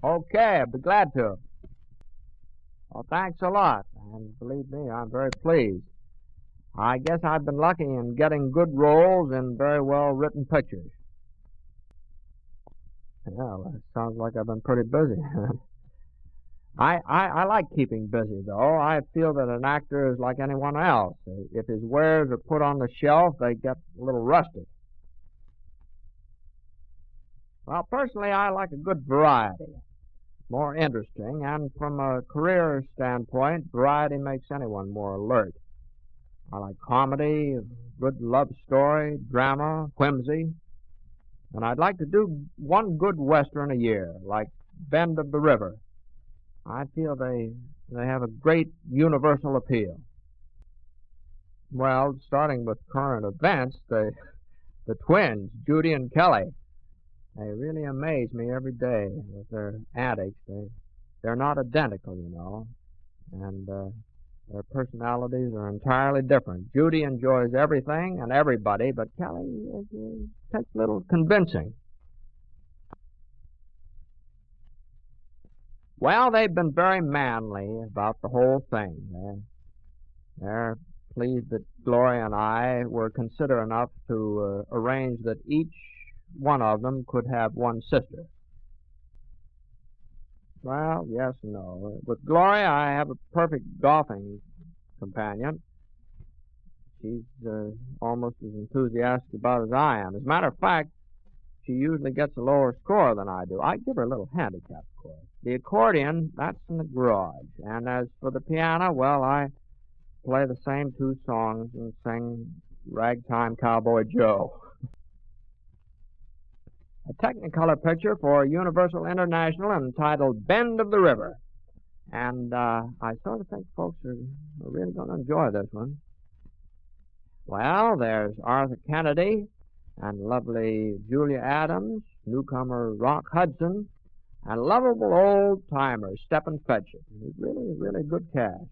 Okay, I'd be glad to. Well, thanks a lot. And believe me, I'm very pleased. I guess I've been lucky in getting good roles in very well written pictures. Yeah, well, it sounds like I've been pretty busy. I like keeping busy, though. I feel that an actor is like anyone else. If his wares are put on the shelf, they get a little rusty. Well, personally, I like a good variety. More interesting, and from a career standpoint, variety makes anyone more alert. I like comedy, good love story, drama, whimsy, and I'd like to do one good western a year, like Bend of the River. I feel they have a great universal appeal. Well, starting with current events, the twins, Judy and Kelly, they really amaze me every day with their antics. They're not identical, you know, and their personalities are entirely different. Judy enjoys everything and everybody, but Kelly takes a little convincing. Well, they've been very manly about the whole thing. They're pleased that Gloria and I were considerate enough to arrange that each one of them could have one sister. Well, yes and no. With Gloria, I have a perfect golfing companion. She's almost as enthusiastic about it as I am. As a matter of fact, she usually gets a lower score than I do. I give her a little handicap, of course. The accordion, that's in the garage. And as for the piano, well, I play the same two songs and sing Ragtime Cowboy Joe. A Technicolor picture for Universal International entitled Bend of the River. And I sort of think folks are really going to enjoy this one. Well, there's Arthur Kennedy and lovely Julia Adams, newcomer Rock Hudson, and lovable old-timer Stephen Fetchit. Really good cast.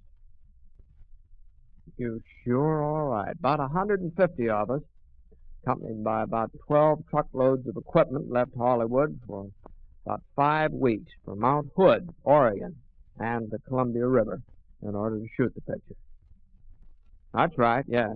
You're sure all right. About 150 of us, accompanied by about 12 truckloads of equipment, left Hollywood for about 5 weeks for Mount Hood, Oregon, and the Columbia River in order to shoot the picture. That's right, yes.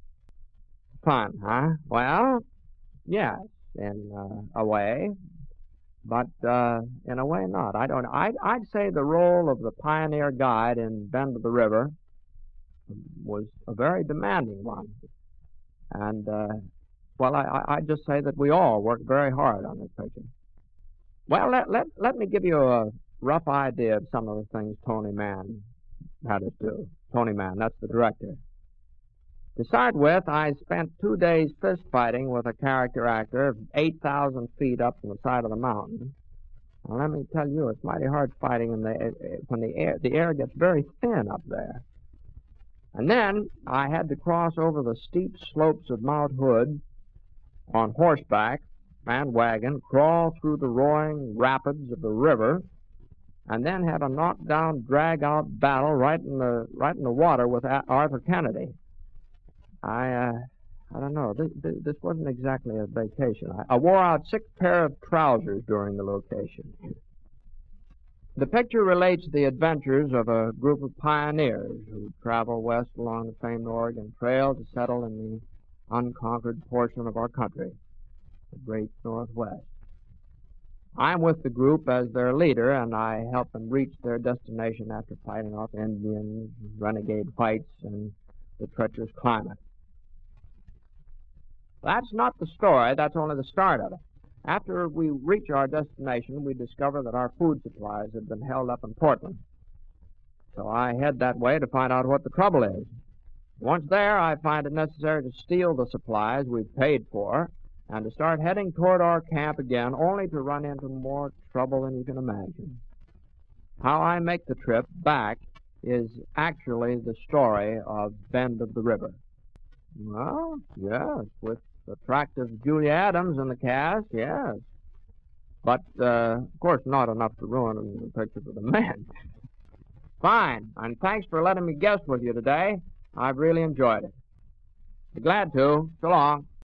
Fun, huh? Well, yes, in a way, but in a way not. I don't. I'd say the role of the pioneer guide in Bend of the River was a very demanding one, and well, I'd just say that we all worked very hard on this picture. Well, let me give you a rough idea of some of the things Tony Mann had us do. Tony Mann, that's the director. To start with, I spent 2 days fist fighting with a character actor 8,000 feet up on the side of the mountain. Now, let me tell you, it's mighty hard fighting when the air gets very thin up there. And then I had to cross over the steep slopes of Mount Hood on horseback and wagon, crawl through the roaring rapids of the river, and then have a knockdown, drag-out battle right in the water with Arthur Kennedy. I don't know. This wasn't exactly a vacation. I wore out 6 pair of trousers during the location. The picture relates the adventures of a group of pioneers who travel west along the famed Oregon Trail to settle in the unconquered portion of our country, the great Northwest. I'm with the group as their leader, and I help them reach their destination after fighting off Indians, renegade whites, and the treacherous climate. That's not the story, that's only the start of it. After we reach our destination, we discover that our food supplies have been held up in Portland. So I head that way to find out what the trouble is. Once there, I find it necessary to steal the supplies we've paid for and to start heading toward our camp again, only to run into more trouble than you can imagine. How I make the trip back is actually the story of Bend of the River. Well, yes, with attractive Julia Adams in the cast, yes. But, of course, not enough to ruin the picture for the men. Fine, and thanks for letting me guest with you today. I've really enjoyed it. Be glad to. So long.